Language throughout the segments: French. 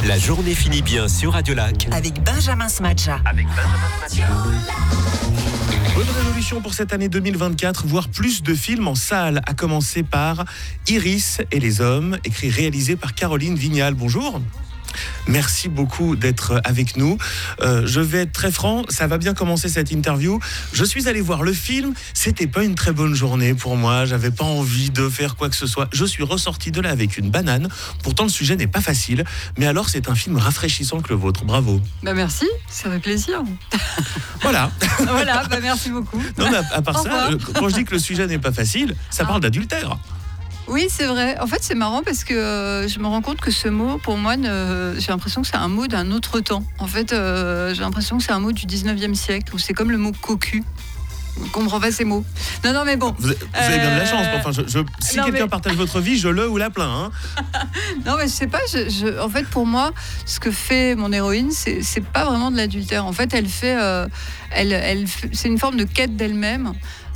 La journée finit bien sur Radio Lac. Avec Benjamin Smadja. Bonne résolution pour cette année 2024, voir plus de films en salle, à commencer par Iris et les hommes, écrit et réalisé par Caroline Vignal. Bonjour. Merci beaucoup d'être avec nous. Je vais être très franc, ça va bien commencer cette interview. Je suis allé voir le film, c'était pas une très bonne journée pour moi, j'avais pas envie de faire quoi que ce soit. Je suis ressorti de là avec une banane. Pourtant le sujet n'est pas facile, mais alors c'est un film rafraîchissant que le vôtre. Bravo. Merci, ça fait plaisir. Voilà. Merci beaucoup. Non, mais à part ça, quand je dis que le sujet n'est pas facile, ça parle d'adultère. Oui, c'est vrai. En fait, c'est marrant parce que je me rends compte que ce mot, pour moi, j'ai l'impression que c'est un mot d'un autre temps. En fait, j'ai l'impression que c'est un mot du 19e siècle, où c'est comme le mot cocu. On comprend pas ces mots. Non, mais bon. Vous avez bien de la chance. Enfin, si quelqu'un partage votre vie, je le ou la plains. Non, mais je sais pas. En fait, pour moi, ce que fait mon héroïne, c'est pas vraiment de l'adultère. En fait, elle fait, c'est une forme de quête d'elle-même.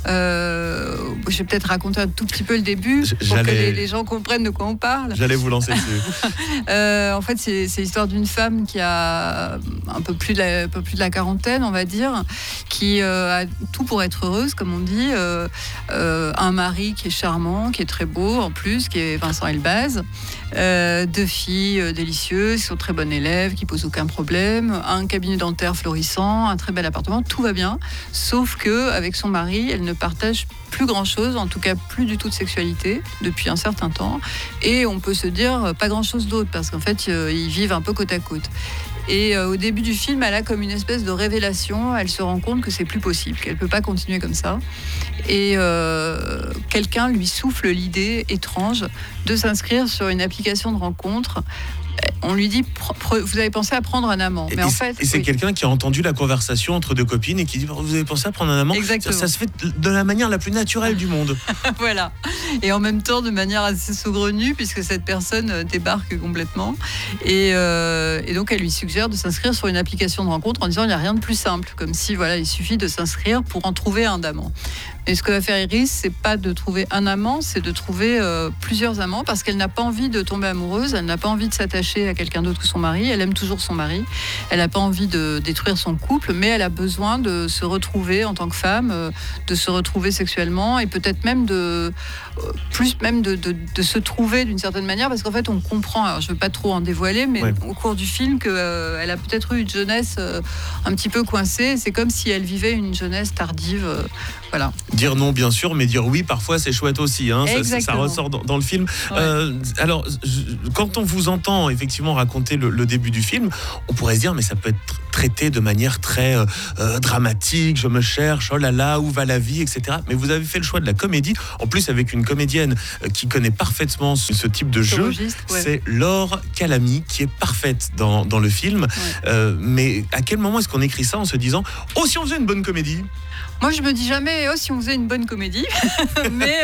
Je vais peut-être raconter un tout petit peu le début pour que les gens comprennent de quoi on parle. J'allais vous lancer dessus. En fait, c'est l'histoire d'une femme qui a un peu plus de la quarantaine, on va dire, qui a tout pour être heureuse, comme on dit. Un mari qui est charmant, qui est très beau en plus, qui est Vincent Elbaz. 2 filles délicieuses, qui sont très bonnes élèves, qui posent aucun problème. Un cabinet dentaire florissant, un très bel appartement, tout va bien. Sauf que avec son mari, elle ne partage plus grand-chose, en tout cas plus du tout de sexualité depuis un certain temps. Et on peut se dire pas grand-chose d'autre parce qu'en fait, ils vivent un peu côte à côte. Et au début du film, elle a comme une espèce de révélation. Elle se rend compte que c'est plus possible, qu'elle peut pas continuer comme ça. Et quelqu'un lui souffle l'idée étrange de s'inscrire sur une application de rencontre. On lui dit, vous avez pensé à prendre un amant. Mais en fait, c'est quelqu'un qui a entendu la conversation entre 2 copines et qui dit, vous avez pensé à prendre un amant. Exactement. Ça se fait de la manière la plus naturelle du monde. Voilà. Et en même temps, de manière assez saugrenue, puisque cette personne débarque complètement. Et donc, elle lui suggère de s'inscrire sur une application de rencontre en disant, il n'y a rien de plus simple. Comme si, voilà, il suffit de s'inscrire pour en trouver un d'amant. Et ce que va faire Iris, c'est pas de trouver un amant, c'est de trouver plusieurs amants, parce qu'elle n'a pas envie de tomber amoureuse, elle n'a pas envie de s'attacher à quelqu'un d'autre que son mari, elle aime toujours son mari, elle n'a pas envie de détruire son couple, mais elle a besoin de se retrouver en tant que femme, de se retrouver sexuellement, et peut-être même de se trouver d'une certaine manière, parce qu'en fait on comprend, alors je ne veux pas trop en dévoiler, mais au cours du film, qu'elle a peut-être eu une jeunesse un petit peu coincée, c'est comme si elle vivait une jeunesse tardive, voilà. Dire non, bien sûr, mais dire oui, parfois, c'est chouette aussi. Ça ressort dans le film. Ouais. Alors, quand on vous entend effectivement raconter le début du film, on pourrait se dire, mais ça peut être traité de manière très dramatique, je me cherche, oh là là, où va la vie, etc. Mais vous avez fait le choix de la comédie, en plus avec une comédienne qui connaît parfaitement ce type de jeu. C'est Laure Calamy, qui est parfaite dans le film. Ouais. Mais à quel moment est-ce qu'on écrit ça en se disant, oh, si on faisait une bonne comédie ? Moi, je me dis jamais, oh, si on faisait une bonne comédie. Mais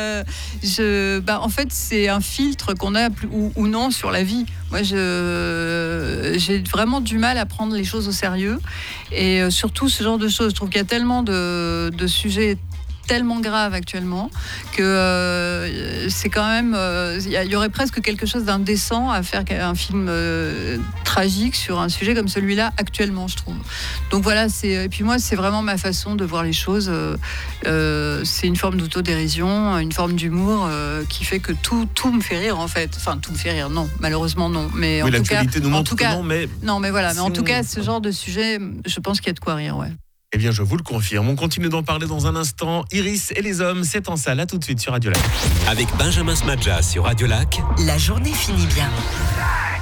en fait, c'est un filtre qu'on a ou non sur la vie. Moi, j'ai vraiment du mal à prendre les choses au sérieux. Et surtout, ce genre de choses. Je trouve qu'il y a tellement de sujets tellement grave actuellement que c'est quand même il y aurait presque quelque chose d'indécent à faire un film tragique sur un sujet comme celui-là actuellement, je trouve. Donc voilà, et puis moi c'est vraiment ma façon de voir les choses. C'est une forme d'autodérision, une forme d'humour qui fait que tout me fait rire en fait. Enfin, tout me fait rire, non, malheureusement non. Mais oui, l'actualité nous montre que non, mais voilà. Mais en tout cas, ce genre de sujet, je pense qu'il y a de quoi rire, ouais. Eh bien, je vous le confirme. On continue d'en parler dans un instant. Iris et les hommes, c'est en salle. À tout de suite sur Radio Lac. Avec Benjamin Smadja sur Radio Lac. La journée finit bien.